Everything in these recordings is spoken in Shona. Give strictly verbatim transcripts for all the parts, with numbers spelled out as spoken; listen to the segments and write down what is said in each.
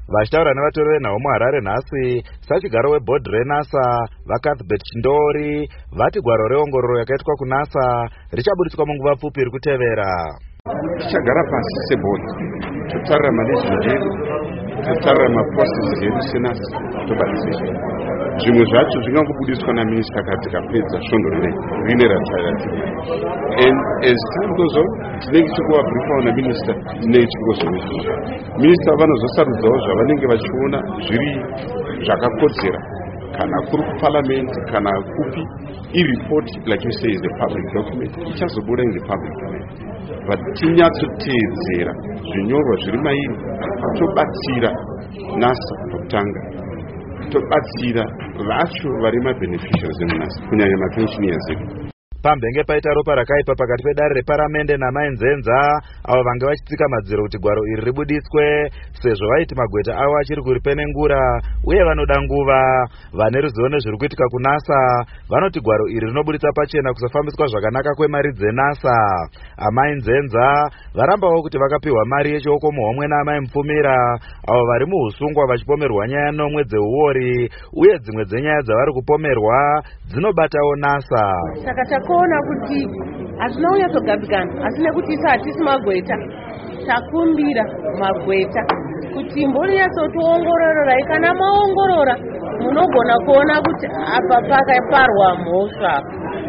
Vachitaura nevatori venhau muHarare nhasi, sachigaro webhodhi reNASA vaCuthbert Chindori vati gwaro reongororo yakaitwa kuNASA richaburitswa munguva pfupi iri kutevera. Tichagara pasi sebhodhi totarira management yedu, totarira maprocesses edu seNASA tobatsira. Zvimwe zvacho zvingangobudiswa naminista kana tikapedza svondo rine ratsaira tiri. And as time goes on, tinenge tichikuvabriefawo naminista tinenge tichikuzovizvizva. Minista vanozosarudzawo zvavanenge vachiona zviri zvakakodzera, kana kuri kuparliament kana kupi. I-report, like you say, is a public document. Ichazobuda in the public domain. But tinyatsoteedzera zvinyorwa zviri mairi tobatsira NASA pakutanga, tobatsira vacho vari mabeneficiaries eNASA kunyanya mapensioners edu. Pambenge paita ropa rakaipa pakati pedare reparamende namainzenza avo vange vachitsika madziro kuti gwaro iri ribuditswe sezvo vaiti magweta avo achiri kuripenengura uye vanoda nguva. Vane ruzivo nezviri kuitika kuNASA vanoti gwaro iri rinobuditsa pachena kusafambiswa zvakanaka kwemari dzeNASA. Amainzenza varambawo kuti vakapiwa mari yechioko muhomwe naamai Mupfumira avo vari muhusungwa vachipomerwa nyaya nomwe dzeuori uye dzimwe dzenyaya dzavari kupomerwa dzinobatawo NASA. Saka takaona kuti hazvina kunyatsogadzikana, asi nekuti isa hatisi magweta takumbira magweta kuti mbonyatsotiongororai. Kana maongorora munogona kuona kuti apa pakaparwa mhosva,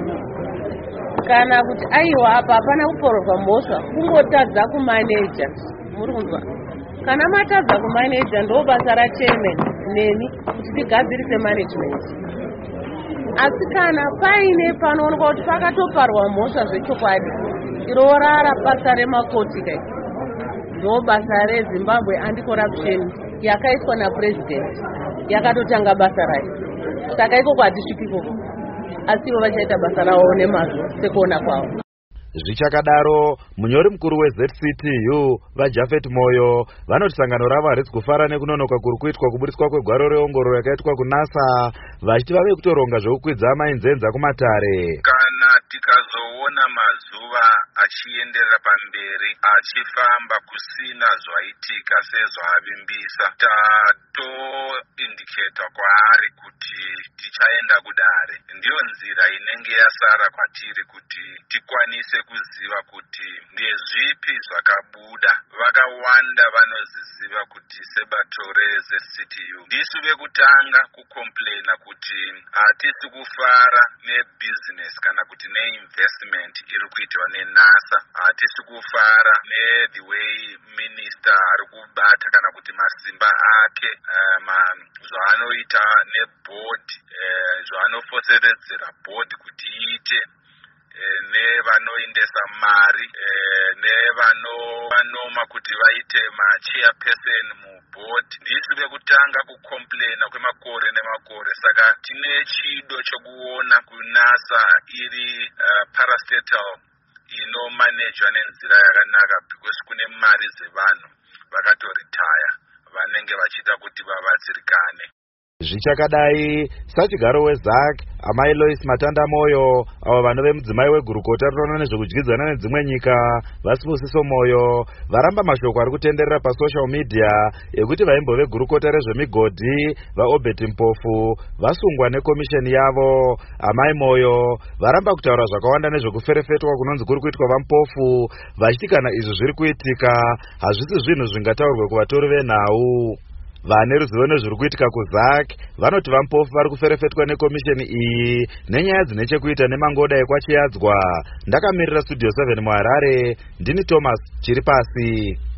kana kuti aiwa apa hapana kuparwa mhosva, kungotadza kumaneja. Muri kunzwa? Kana matadza kumaneja ndo basa rachairman neni kuti tigadzirise management. Asi kana paine panoonekwa kuti pakatoparwa mhosva zvechokwadi, iro rara basa remakoti kai, ndo basa reZimbabwe Anti-Corruption yakaiswa napresident yakatotanga basa rayo. Saka ikoko hatisviki ikoko, asi ivo vachaita basa ravo nemazvo sekuona kwavo. Zvichakadaro, munyori mukuru weZ C T U vaJafet Moyo vanoti sangano ravo harisi kufara nekunonoka kuri kuitwa kubudiswa kwegwaro reongororo yakaitwa kuNASA, vachiti vave kutoronga zvokukwidza amainzenza kumatare. Kana tikazoona mazuva achienderera pamberi achifamba kusina zvaitika sezvaavimbisa, tatoindiketa kwaari kuti tichaenda kudare. Ndiyo nzira inenge yasara kwatiri kuti tikwanise kuziva kuti ndezvipi zvakabuda. Vakawanda vanozviziva kuti sebato reZ C T U ndisu vekutanga kukomplaina kuti hatisi kufara nebusiness kana kuti neinvestment iri kuitwa neNASA. Hatisi kufara nethe way minister ari kubata kana kuti masimba ake um, zvaanoita nebhodi, uh, zvaanofoseredzera bhodi kuti iite, nevanoindesa mari, nevanoma kuti vaite machairperson mubhodi. Ndisu vekutanga kukomplaina kwemakore nemakore. Saka tine chido chokuona kuNASA iri uh, parastatal inomanejwa nenzira yakanaka, because kune mari dzevanhu vakatoritaya vanenge vachida kuti vabatsirikane. Zvichakadai, sachigaro weZAC amai Lois Matanda Moyo avo vanove mudzimai wegurukota rinoona nezvekudyidzana nedzimwe nyika vaSibusiso Moyo varamba mashoko ari kutenderera pasocial media ekuti vaimbove gurukota rezvemigodhi vaObert Mpofu vasungwa nekomisheni yavo. Amai Moyo varamba kutaura zvakawanda nezvekuferefetwa kunonzi kuri kuitwa vaMpofu, vachiti kana izvi zviri kuitika hazvisi zvinhu zvingataurwe kuvatori venhau. Vane ruzivo nezviri kuitika kuZAC vanoti vaMpofu vari kuferefetwa nekomisheni iyi nenyaya dzine chekuita nemangoda ekwachiyadzwa. Ndakamirira Studio seven muHarare, ndini Thomas Chiripasi.